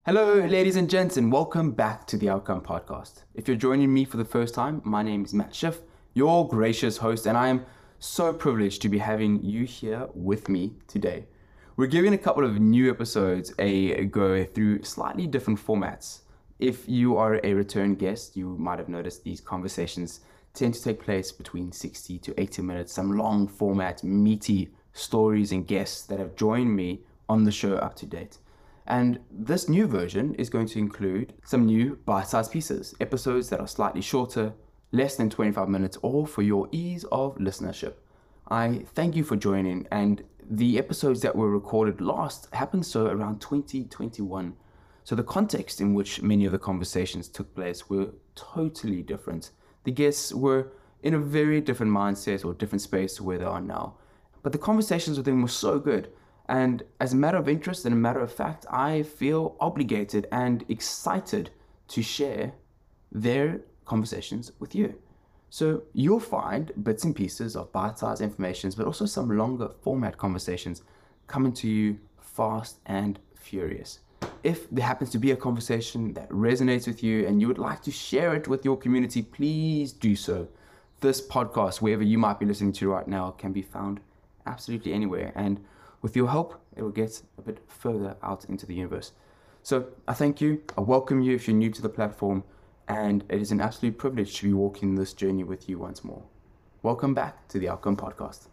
Hello, ladies and gents, and welcome back to the Outcome Podcast. If you're joining me for the first time, my name is Matt Schiff, your gracious host, and I am so privileged to be having you here with me today. We're giving a couple of new episodes a go through slightly different formats. If you are a return guest, you might have noticed these conversations tend to take place between 60 to 80 minutes, some long format, meaty stories and guests that have joined me on the show up to date. And this new version is going to include some new bite-sized pieces, episodes that are slightly shorter, less than 25 minutes, all for your ease of listenership. I thank you for joining, and the episodes that were recorded last happened so around 2021. So the context in which many of the conversations took place were totally different. The guests were in a very different mindset or different space to where they are now. But the conversations with them were so good. And as a matter of interest and a matter of fact, I feel obligated and excited to share their conversations with you. So you'll find bits and pieces of bite-sized information, but also some longer format conversations coming to you fast and furious. If there happens to be a conversation that resonates with you and you would like to share it with your community, please do so. This podcast, wherever you might be listening to right now, can be found absolutely anywhere. And with your help, it will get a bit further out into the universe. So I thank you. I welcome you if you're new to the platform. And it is an absolute privilege to be walking this journey with you once more. Welcome back to the Outcome Podcast.